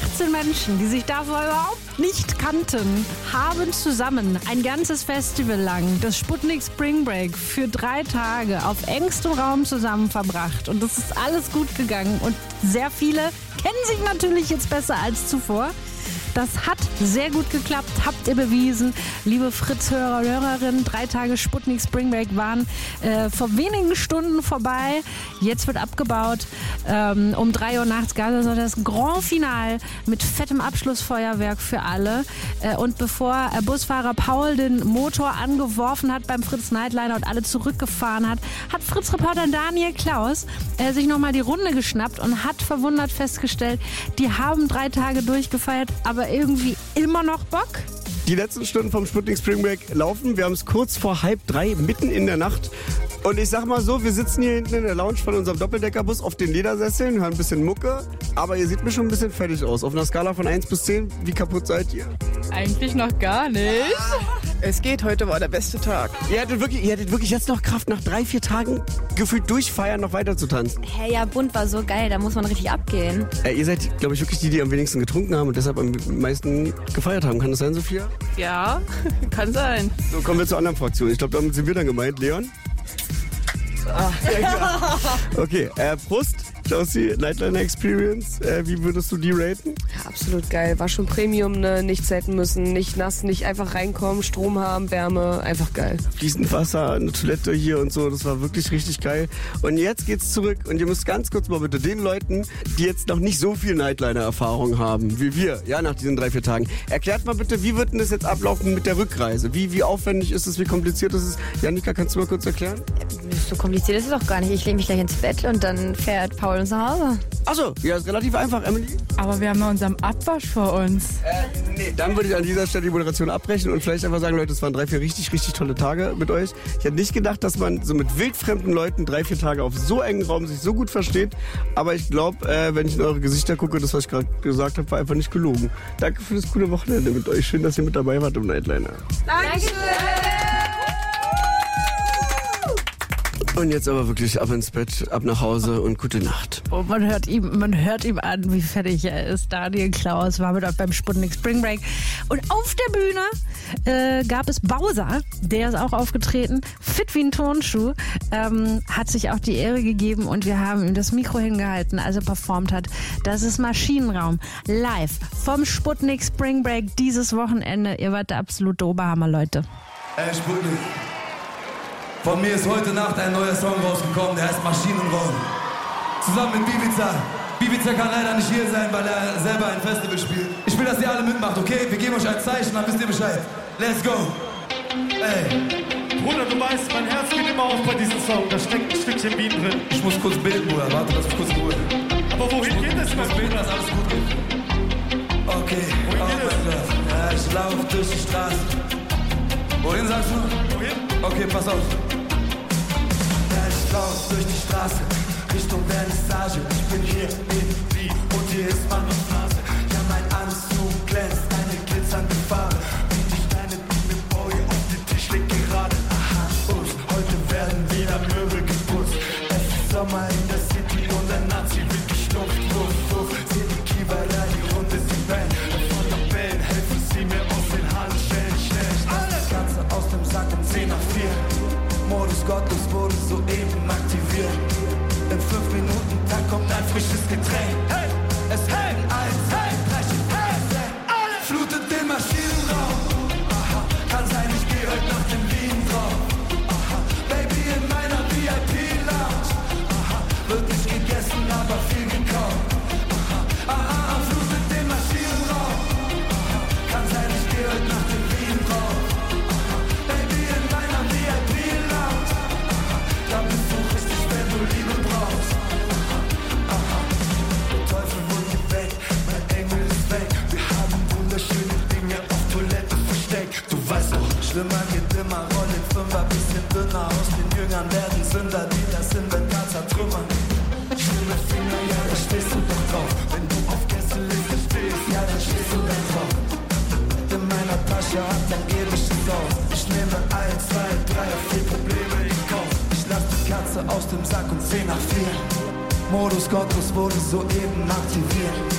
achtzehn Menschen, die sich davor überhaupt nicht kannten, haben zusammen ein ganzes Festival lang das Sputnik Spring Break für drei Tage auf engstem Raum zusammen verbracht. Und das ist alles gut gegangen. Und sehr viele kennen sich natürlich jetzt besser als zuvor. Das hat sehr gut geklappt, habt ihr bewiesen. Liebe Fritz-Hörer und Hörerinnen, drei Tage Sputnik Spring Break waren äh, vor wenigen Stunden vorbei. Jetzt wird abgebaut. Ähm, um drei Uhr nachts gab es das Grand Finale mit fettem Abschlussfeuerwerk für alle. Äh, und bevor äh, Busfahrer Paul den Motor angeworfen hat beim Fritz Nightliner und alle zurückgefahren hat, hat Fritz-Reporter Daniel Klaus äh, sich nochmal die Runde geschnappt und hat verwundert festgestellt, die haben drei Tage durchgefeiert, aber irgendwie immer noch Bock. Die letzten Stunden vom Sputnik Spring Break laufen. Wir haben es kurz vor halb drei, mitten in der Nacht. Und ich sag mal so, wir sitzen hier hinten in der Lounge von unserem Doppeldeckerbus auf den Ledersesseln, hören ein bisschen Mucke. Aber ihr seht mir schon ein bisschen fertig aus. Auf einer Skala von eins bis zehn, wie kaputt seid ihr? Eigentlich noch gar nicht. Es geht, heute war der beste Tag. Ihr hattet wirklich, ihr hattet wirklich jetzt noch Kraft, nach drei, vier Tagen gefühlt durchfeiern, noch weiter zu tanzen. Hey, ja, bunt war so geil, da muss man richtig abgehen. Äh, ihr seid, glaube ich, wirklich die, die am wenigsten getrunken haben und deshalb am meisten gefeiert haben. Kann das sein, Sophia? Ja, kann sein. So, kommen wir zur anderen Fraktion. Ich glaube, damit sind wir dann gemeint. Leon? Ah, ja, okay, äh, Prost. Josie, Nightliner Experience, äh, wie würdest du die raten? Ja, absolut geil. War schon Premium, ne? Nicht zelten müssen, nicht nass, nicht einfach reinkommen, Strom haben, Wärme, einfach geil. Fließend Wasser, eine Toilette hier und so, das war wirklich richtig geil. Und jetzt geht's zurück und ihr müsst ganz kurz mal bitte den Leuten, die jetzt noch nicht so viel Nightliner-Erfahrung haben wie wir, ja, nach diesen drei, vier Tagen, erklärt mal bitte, wie wird denn das jetzt ablaufen mit der Rückreise? Wie, wie aufwendig ist es, wie kompliziert ist es? Janika, kannst du mal kurz erklären? So kompliziert ist es doch gar nicht. Ich lege mich gleich ins Bett und dann fährt Paul uns nach Hause. Achso, ja, ist relativ einfach, Emily. Aber wir haben ja unseren Abwasch vor uns. Äh, nee, dann würde ich an dieser Stelle die Moderation abbrechen und vielleicht einfach sagen, Leute, es waren drei, vier richtig, richtig tolle Tage mit euch. Ich hätte nicht gedacht, dass man so mit wildfremden Leuten drei, vier Tage auf so engen Raum sich so gut versteht. Aber ich glaube, äh, wenn ich in eure Gesichter gucke, das, was ich gerade gesagt habe, war einfach nicht gelogen. Danke für das coole Wochenende mit euch. Schön, dass ihr mit dabei wart im Nightliner. Dankeschön! Und jetzt aber wirklich ab ins Bett, ab nach Hause und gute Nacht. Oh, man hört ihm, man hört ihm an, wie fertig er ist. Daniel Klaus war mit euch beim Sputnik Spring Break. Und auf der Bühne äh, gab es Bowser, der ist auch aufgetreten, fit wie ein Turnschuh, ähm, hat sich auch die Ehre gegeben und wir haben ihm das Mikro hingehalten, als er performt hat. Das ist Maschinenraum, live vom Sputnik Spring Break dieses Wochenende. Ihr wart der absolute Oberhammer, Leute. Ey, Sputnik. Von mir ist heute Nacht ein neuer Song rausgekommen, der heißt Maschinenraum. Zusammen mit Bibiza. Bibiza kann leider nicht hier sein, weil er selber ein Festival spielt. Ich will, dass ihr alle mitmacht, okay? Wir geben euch ein Zeichen, dann wisst ihr Bescheid. Let's go. Ey. Bruder, du weißt, mein Herz geht immer auf bei diesem Song. Da steckt ein Stückchen Beat drin. Ich muss kurz beten, Bruder. Warte, lass mich kurz ruhen. Aber wohin ich geht muss, es, Ich muss beten, dass alles gut geht. Okay. Wohin oh geht es? Gott. Ja, ich laufe durch die Straße. Wohin sagst du? Wohin? Okay, pass auf. Ich lauf durch die Straße, Richtung Vernissage. Ich bin hier in Wien und hier ist meine Phase. Ja, mein Anzug glänzt, eine glitzernde Farbe. Wie die Steine, die mit Boy auf den Tisch liegt gerade. Aha, ups, heute werden wieder Möbel geputzt. Es ist Sommer in der City und der Nazi wird geschnupft. Wuff, wuff, seh die Kiewerei, die Runde, sie bellen. Von der Bällen helfen sie mir aus den Handschellen. Schnell, schnell, das Ganze aus dem Sack um zehn nach vier. Modus Gottes wurde soeben aktiviert. In fünf Minuten, da kommt ein frisches Getränk. Hey, es hält eins, hey, gleich hey, hey, alle flutet den Maschinenraum. Aha, kann sein, ich geh heute Nacht in Wien drauf. Aha, Baby in meiner V I P-Lounge. Aha, wird nicht gegessen, aber viel gekauft. Aha, aha, flutet den Maschinenraum. Aha, kann sein, ich geh heute Nacht in Wien drauf. Aha, Baby in meiner V I P-Lounge. Da bist du richtig, wenn du Liebe brauchst. Aha, aha. Der Teufel wurde geweckt, mein Engel ist weg. Wir haben wunderschöne Dinge auf Toilette versteckt. Du weißt doch, schlimmer geht immer, roll den Fünfer, bisschen dünner. Aus den Jüngern werden Sünder, die das Inventar zertrümmern. Schlimme Finger, ja, da stehst du doch drauf. Wenn du auf Gästeliste stehst, ja, dann stehst du da drauf. In meiner Tasche hat ein elisches aus. Ich nehme ein, zwei, drei, vier Probleme in Kauf. Ich lass die Katze aus dem Sack um zehn nach vier. Modus Gottes wurde soeben aktiviert.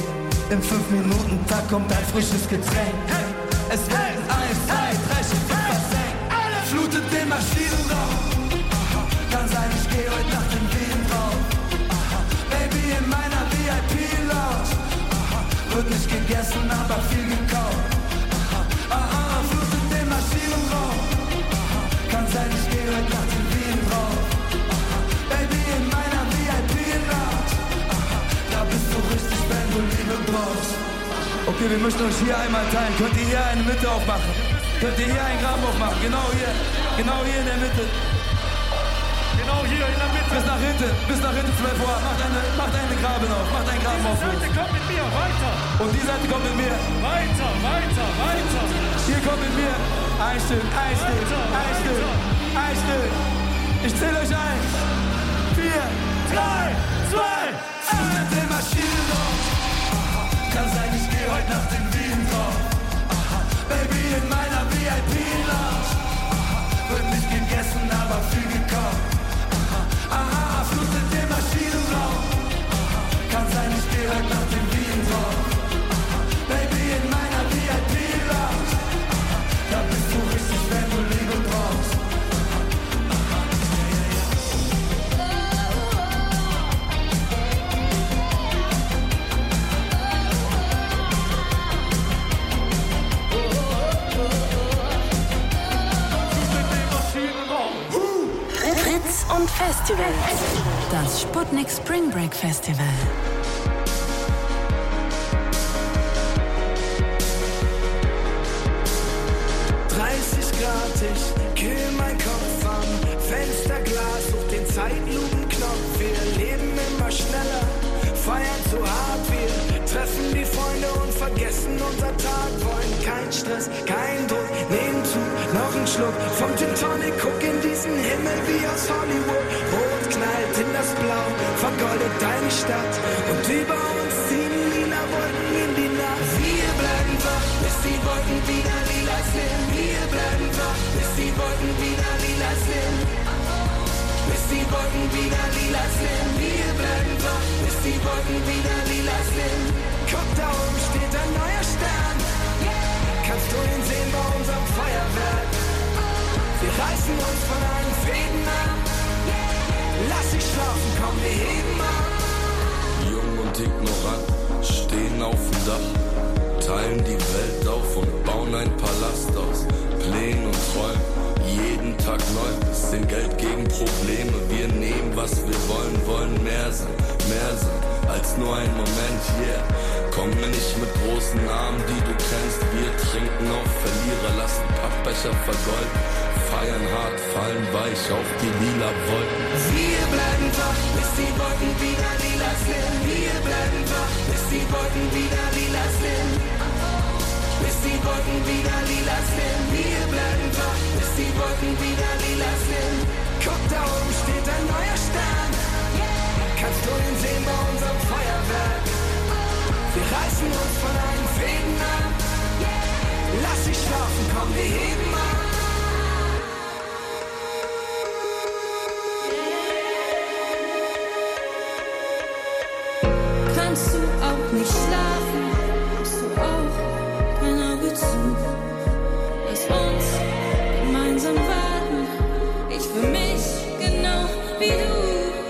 Im fünf Minuten Tag kommt ein frisches Getränk. Es werden eins, zwei, drei, vier, fünf, sechs. Flutet den Maschinenraum. Kann sein, ich geh heute Nacht in Wien drauf. Baby in meiner V I P-Lounge. Wird nicht gegessen, aber viel gekauft. Flutet den Maschinenraum. Kann sein, ich geh heute Nacht in Wien drauf. Baby in meiner V I P-Lounge. Da bist du richtig, wenn du Liebe brauchst. Okay, wir möchten euch hier einmal teilen. Könnt ihr hier eine Mitte aufmachen? Könnt ihr hier einen Graben aufmachen? Genau hier. Genau hier in der Mitte. Genau hier in der Mitte. Bis nach hinten. Bis nach hinten, zwölf Uhr. Macht eine, macht eine Graben auf. Macht einen Graben auf. Die Seite kommt mit mir. Weiter. Und die Seite kommt mit mir. Weiter, weiter, weiter. Hier kommt mit mir. Ein Stück, ein Stück, ein Stück, ein Stück. Ich zähle euch ein. Vier, drei, zwei, eins. Mit der Maschinenraum. Kann sein, ich geh heute Nacht in Wien drauf. Baby in meiner V I P-Lounge. Wird nicht gegessen, aber viel gekauft. Aha, Fluss in dem Maschinenraum. Kann sein, ich geh heute Nacht in Wien drauf. Baby in meiner V I P-Lounge. Da bist du richtig, wenn du Liebe brauchst. Fritz und Festivals. Das Sputnik Spring Break Festival. dreißig Grad, ich kühl mein Kopf am Fensterglas, such den Zeitlupenknopf. Wir leben immer schneller, feiern zu hart. Wir treffen die Freunde und vergessen unser Tag. Wollen kein Stress, kein Druck, nehmen zu, noch einen Schluck vom Gin Tonic. Guck in diesen Himmel wie aus Hollywood. Rot knallt in das Blau, vergoldet deine Stadt. Und über uns ziehen lila Wolken in die Nacht. Wir bleiben wach, bis die Wolken wieder lila sind. Wir bleiben wach, bis die Wolken wieder lila sind. Bis die Wolken wieder lila sind. Wir bleiben wach, bis die Wolken wieder lila sind. Guck, da oben steht ein neuer Stern. Kannst du ihn sehen bei unserem Feuerwerk? Wir reißen uns von allen Fäden ab. Lass dich schlafen, komm, wir heben ab. Jung und ignorant, stehen auf dem Dach, teilen die Welt auf und bauen ein Palast aus Plänen und Träumen. Jeden Tag neu, bisschen Geld gegen Probleme. Wir nehmen, was wir wollen, wollen mehr sein, mehr sein als nur ein Moment, yeah. Komm mir nicht mit großen Namen, die du kennst. Wir trinken auf Verlierer, lassen Pappbecher vergolden. Feiern hart, fallen weich auf die lila Wolken. Wir bleiben wach, bis die Wolken wieder lila sind. Wir bleiben wach, bis die Wolken wieder lila sind. Bis die Wolken wieder lila sind. Wir bleiben wach, bis die Wolken wieder lila sind. Guck, da oben steht ein neuer Stern. Kannst du ihn sehen bei unserem Feuerwerk? Wir reißen uns von allen Fäden ab. Lass dich schlafen, komm, wir heben ab. Kannst du auch nicht schlafen? Hast du auch kein Auge zu? Lass uns gemeinsam warten. Ich für mich genau wie du.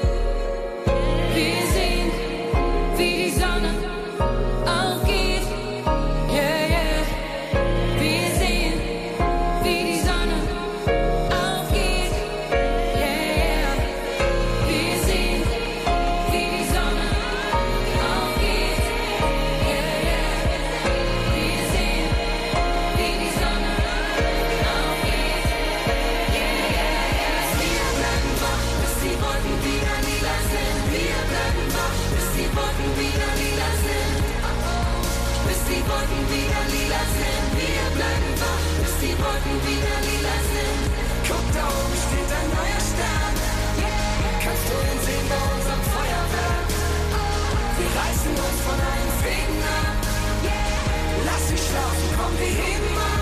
Wir sehen, wie die Sonne aufgeht. Yeah, yeah. Wir sehen, wie die Sonne aufgeht. Yeah, yeah. Wir sehen, wie die Sonne aufgeht. Yeah, yeah. Wir sehen, wie die Sonne aufgeht. Yeah, yeah. Wir bleiben wach, bis die Wolken wieder lila sind. Wir bleiben wach, bis die Wolken wieder lila sind. Bis die Wolken wieder lila sind. Wir bleiben wach, bis die Wolken wieder lila sind. Guck, da oben steht ein neuer Stern. Kannst du ihn sehen bei unserem Feuerwerk? Wir reißen uns von allen Fäden ab. Lass dich schlafen, komm, wir heben ab.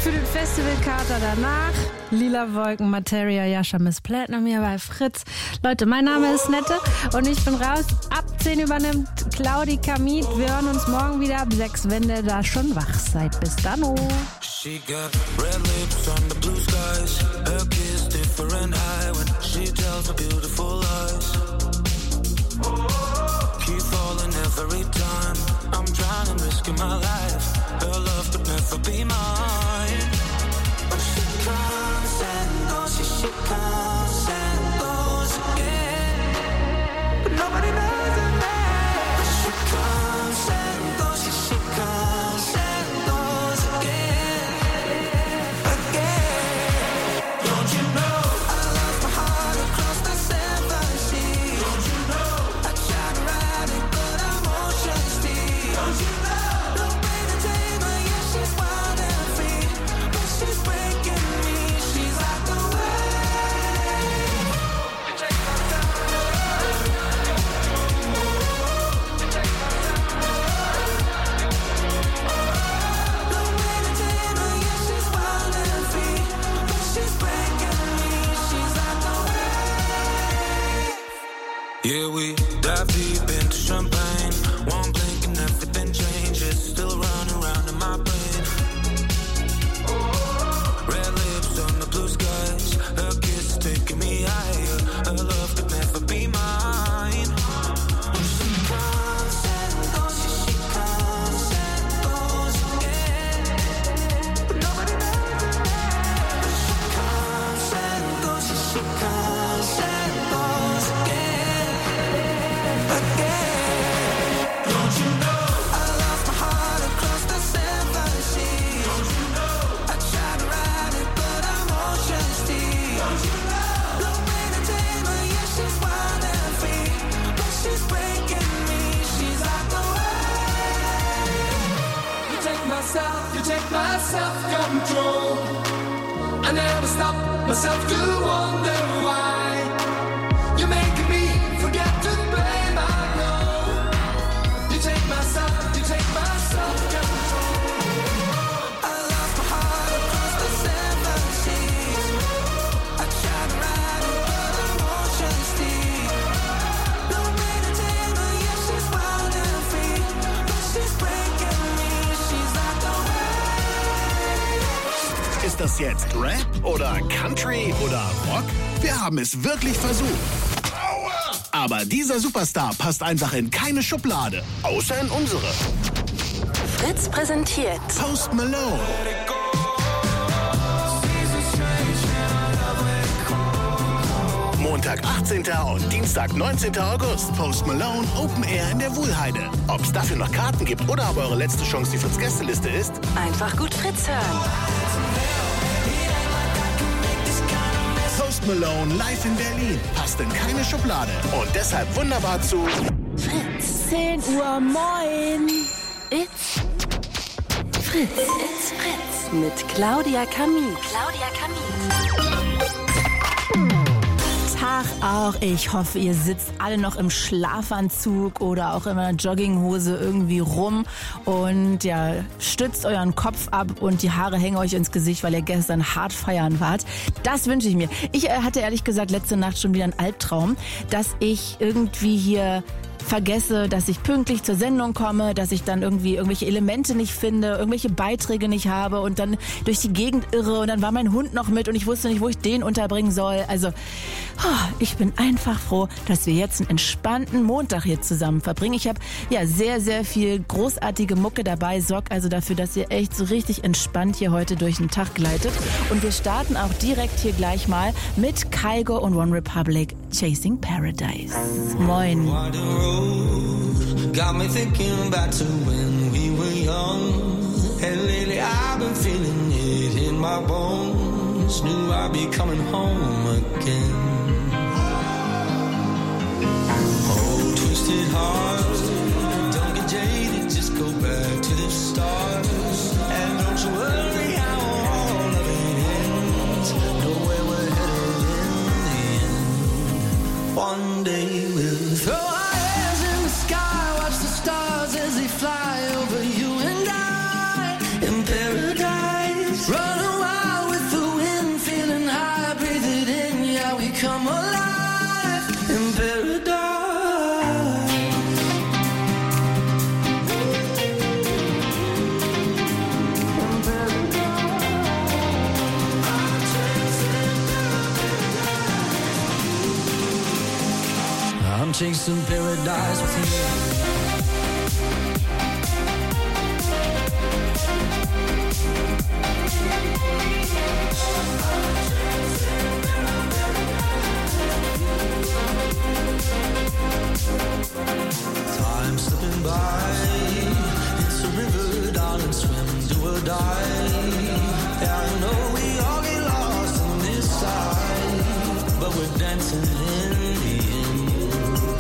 für den Festivalkater danach. Lila Wolken, Materia, Jascha, Miss Platinum hier bei Fritz. Leute, mein Name ist Nette und ich bin raus. Ab zehn übernimmt Claudi Kamit. Wir hören uns morgen wieder ab sechs, wenn ihr da schon wach seid. Bis dann. Oh. She got red lips on the blue skies. Her kiss different high when she tells her beautiful lies. Keep falling every time. I'm trying and risking my life. Her love could never be mine. But she comes and goes, she, she comes and goes again. But nobody knows her name. But she comes and goes, she, she comes and goes again. Again. Don't you know I lost my heart across the seven seas? Don't you know I tried to ride it but I'm ocean steep? Don't you know? Yeah, we dive deep into champagne. One blink and everything changes. Still running around in my brain. Red lips on the blue skies. Her kiss is taking me higher. Her love could never be mine. She comes and goes, she, she comes and goes again. But nobody knows her name. She comes and goes, she, she comes and goes again. Don't you know I lost my heart across the seven seas? Don't you know I tried to ride it but I'm ocean steep? Don't you know no way to tame her, yeah she's wild and free, but she's breaking me, she's out the way. You take myself, you take my self-control. I never stop myself to wonder why you're making me forget to blame. I know you take myself, you take myself control. I lost my heart across the seven seas. I tried to ride it but I'm ocean steep. No way to tame her, yeah she's wild and free, but she's breaking me, she's out the way. Ist das jetzt Rap oder Country oder Rock? Wir haben es wirklich versucht. Aber dieser Superstar passt einfach in keine Schublade, außer in unsere. Fritz präsentiert Post Malone. Montag, achtzehnten und Dienstag, neunzehnten August. Post Malone Open Air in der Wuhlheide. Ob es dafür noch Karten gibt oder ob eure letzte Chance die Fritz-Gästeliste ist? Einfach gut Fritz hören. Post Malone live in Berlin. Passt in keine Schublade. Und deshalb wunderbar zu Fritz. zehn Uhr, moin. It's Fritz. It's Fritz. Mit Claudia Kamit. Claudia Kamit. Tag auch. Ich hoffe, ihr sitzt alle noch im Schlafanzug oder auch in einer Jogginghose irgendwie rum und ja, stützt euren Kopf ab und die Haare hängen euch ins Gesicht, weil ihr gestern hart feiern wart. Das wünsche ich mir. Ich äh, hatte ehrlich gesagt letzte Nacht schon wieder einen Albtraum, dass ich irgendwie hier vergesse, dass ich pünktlich zur Sendung komme, dass ich dann irgendwie irgendwelche Elemente nicht finde, irgendwelche Beiträge nicht habe und dann durch die Gegend irre und dann war mein Hund noch mit und ich wusste nicht, wo ich den unterbringen soll. Also, oh, ich bin einfach froh, dass wir jetzt einen entspannten Montag hier zusammen verbringen. Ich habe ja sehr, sehr viel großartige Mucke dabei. Sorgt also dafür, dass ihr echt so richtig entspannt hier heute durch den Tag gleitet. Und wir starten auch direkt hier gleich mal mit Kygo und One Republic, Chasing Paradise. Moin. Got me thinking back to when we were young. And lately I've been feeling it in my bones. Knew I'd be coming home again. Oh, twisted heart, don't get jaded, just go back to the start. And don't you worry how all of it ends. Know where we're headed in the end. One day we'll throw our hands in the sky, watch the stars as they fly over you and I in paradise. Run chasing paradise with you. Time slipping by, it's a river, darling, swim, do or die. Yeah, I know we all get lost on this side, but we're dancing in the end.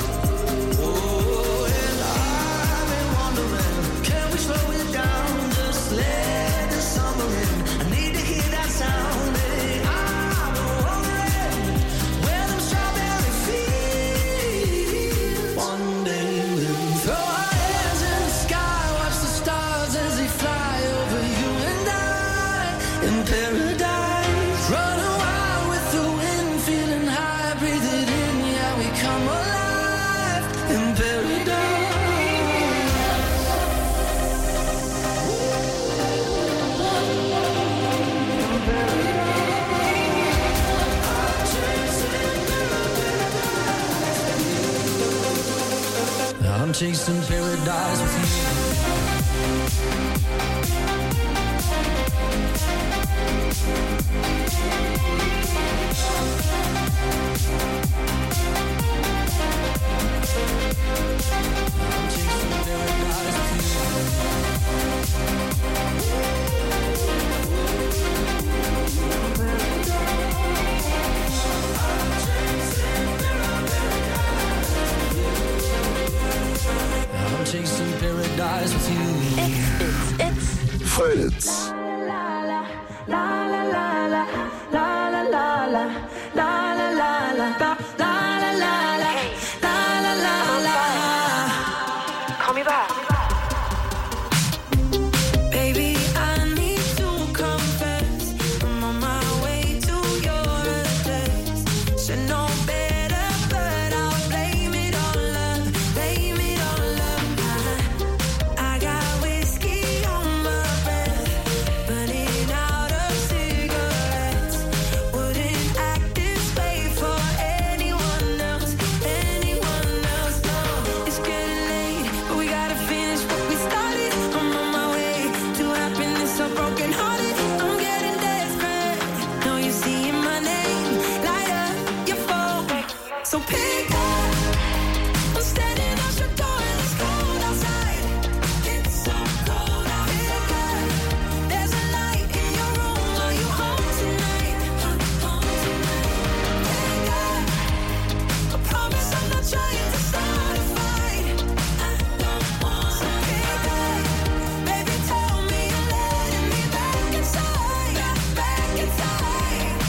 Oh, and I've been wondering, can we slow it down, just let the summer in? I need to hear that sound. Hey, I've been wondering where them strawberry fields. One day we'll throw our hands in the sky, watch the stars as they fly over you and I in paradise. Running wild with the wind, feeling high, breathe it in, yeah, we come alive in paradise. I'm chasing paradise with you. I'm chasing paradise I'm chasing paradise with you. It's, it's, it's Fritz. Call me back. Baby, I need to confess, I'm on my way to your address. Should know better, but I'll blame it on love, blame it on love. I, I got whiskey on my breath, burning out of cigarettes. Wouldn't act this way for anyone else, anyone else. No, it's getting late, but we gotta finish what we started. I'm on my way to happiness, so broken hearted. I'm getting desperate. Know you seeing my name, light up your phone. So pick up. I'm standing at your door and it's cold outside. It's so cold out here. There's a light in your room. Are you home tonight? Home tonight. Pick up. I promise I'm not trying to start a fight. I don't want to pick up. Baby, tell me you're letting me back inside, back inside.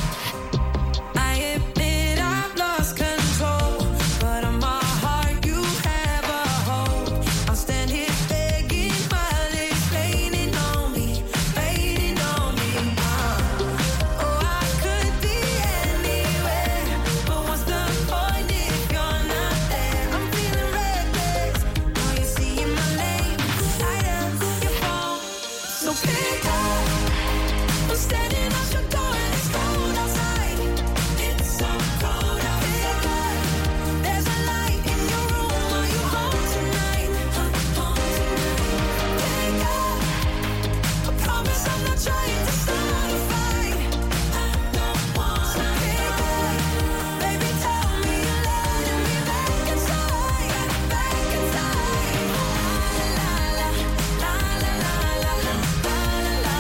I admit I've lost control, but on my heart you have a hold. I'll stand here begging while it's raining on me, raining on me. Uh, oh, I could be anywhere, but what's the point if you're not there? I'm feeling reckless. Now you're seeing my name, light up your phone. So pick up. I'm standing at your door and it's cold outside. It's so cold out here. There's a light in your room. Are you home tonight? Home tonight. Pick up. I promise I'm not trying to start a fight. I don't want to pick up. Baby, tell me you're letting me back inside, back inside. La la la la la la la la la la.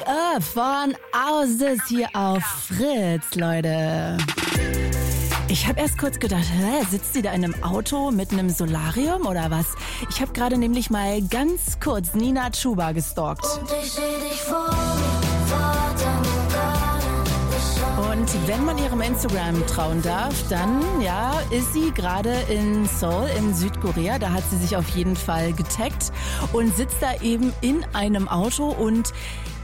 Up von Ausis hier auf Fritz, Leute. Ich habe erst kurz gedacht, hä, sitzt sie da in einem Auto mit einem Solarium oder was? Ich habe gerade nämlich mal ganz kurz Nina Chuba gestalkt. Und ich seh dich vor mir, vor deinem Garten. Und wenn man ihrem Instagram trauen darf, dann ja, ist sie gerade in Seoul in Südkorea. Da hat sie sich auf jeden Fall getaggt und sitzt da eben in einem Auto und